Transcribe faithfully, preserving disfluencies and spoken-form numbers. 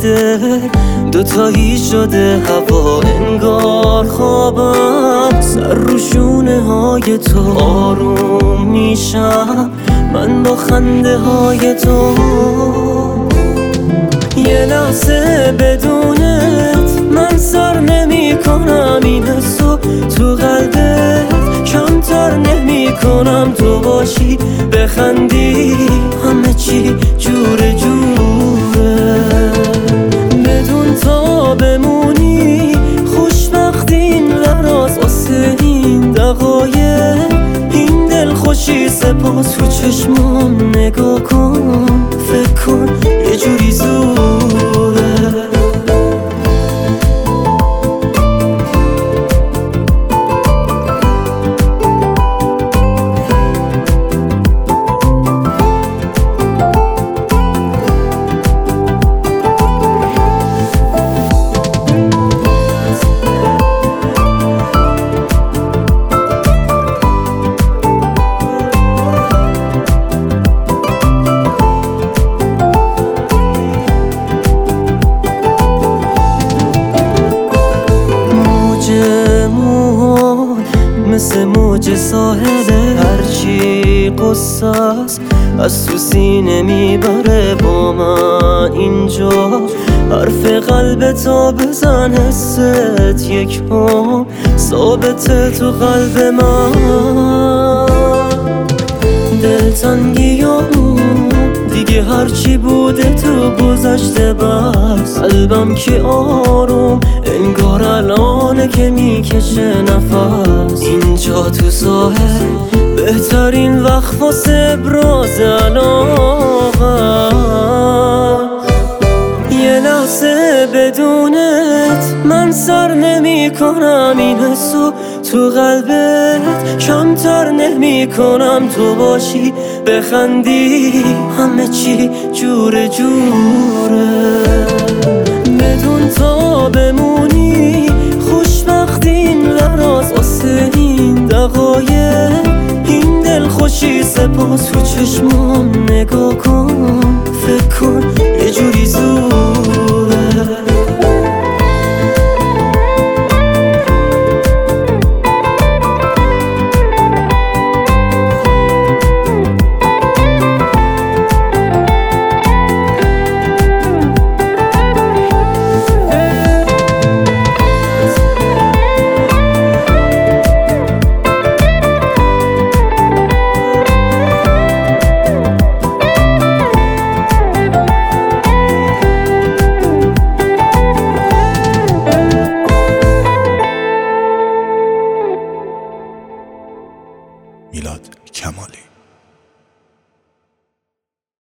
دل دوتایی شده هوا، انگار خوابم سر رو شونه های تو آروم میشم من با خنده های تو. یه لحظه بدونت من سر نمی کنم این حسو تو قلبت کمتر نمی کنم، تو باشی بخندی همه چی جور جوره، بدون تا بمونی خوشبخت این لحظات واسه این دقایق، این دل خوشی سپاس رو چشمام نگاه کن فکر کن یه جوری زوره. مثل موج ساحله هرچی قصاص از تو سینه میبره با من اینجا، حرف قلب تا بزن حست یک هم ثابته تو قلب من. دلتنگیامون دیگه هرچی بوده تو گذشته بس، قلبم که آروم انگار الانه که میکشه نفس، اینجا تو ساحل بهترین وقت واسه ابراز علاقه. یه لحظه بدونت من سر نمی کنم این حسو تو قلبت کمتر نمی کنم، تو باشی بخندی همه چی جور جوره، بدون تا بمونی خوشبخت این لحظات واسه این دقایق، این دل خوشی سپاس رو چشمام